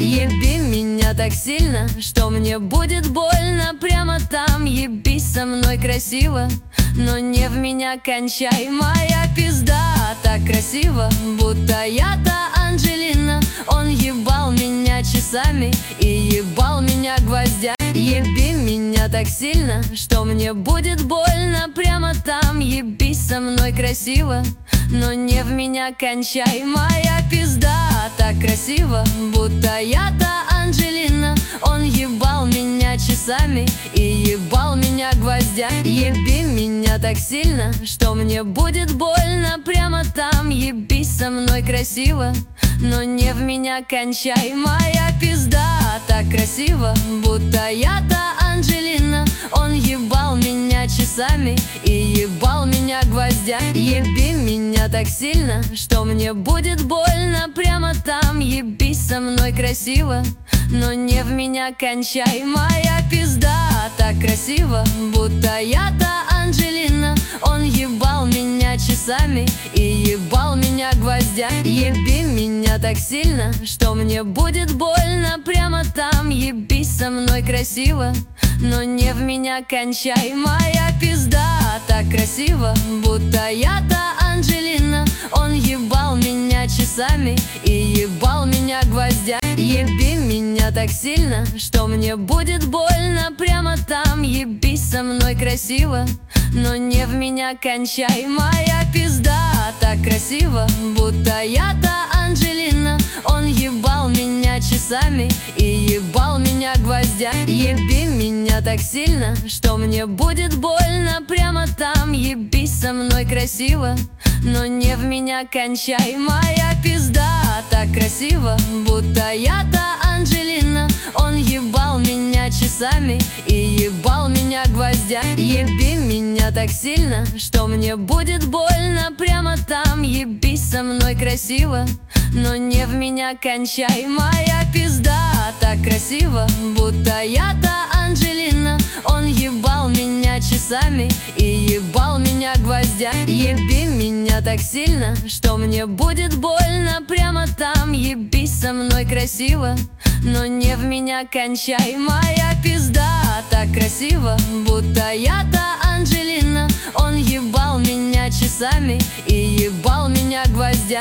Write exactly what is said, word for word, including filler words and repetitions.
Еби меня так сильно, что мне будет больно. Прямо там ебись со мной красиво, но не в меня кончай. Моя пизда так красиво, будто я-то Анджелина. Он ебал меня часами и ебал меня гвоздями. Еби меня так сильно, что мне будет больно. Прямо там ебись со мной красиво, но не в меня кончай. Моя пизда так красиво, будто я-то Анджелина. Он ебал меня часами и ебал меня гвоздями. Еби меня так сильно, что мне будет больно. Прямо там ебись со мной красиво, но не в меня кончай. Моя пизда так красиво, будто я-то Анджелина. Он ебал меня часами и ебал меня гвоздями. Еби меня так сильно, что мне будет больно. Прямо там ебись со мной красиво, но не в меня кончай. Моя пизда так красиво, будто я-то Анджелина. Он ебал меня часами и ебал меня гвоздями. Еби меня так сильно, что мне будет больно. Прямо там ебись со мной красиво, но не в меня кончай. Моя пизда так красиво, будто я-то Анджелина. Он ебал меня часами и ебал меня гвоздями. Еби меня так сильно, что мне будет больно. Прямо там ебись со мной красиво, но не в меня кончай. Моя пизда так красиво, будто я-то Анджелина. Он ебал меня часами и ебал меня гвоздями. Еби меня так сильно, что мне будет больно. Прямо там ебись со мной красиво, но не в меня кончай. Моя пизда так красиво, будто я-то Анджелина. Он ебал меня часами и ебал меня гвоздями. Еби меня так сильно, что мне будет больно. Прямо там ебись со мной красиво, но не в меня кончай. Моя пизда так красиво, будто я-то Анджелина. Он ебал меня часами и ебал меня гвоздями. Еби меня так сильно, что мне будет больно. Прямо там ебись со мной красиво, но не в меня кончай. Моя пизда так красиво, будто я-то Анджелина. Он ебал меня часами и ебал меня гвоздями.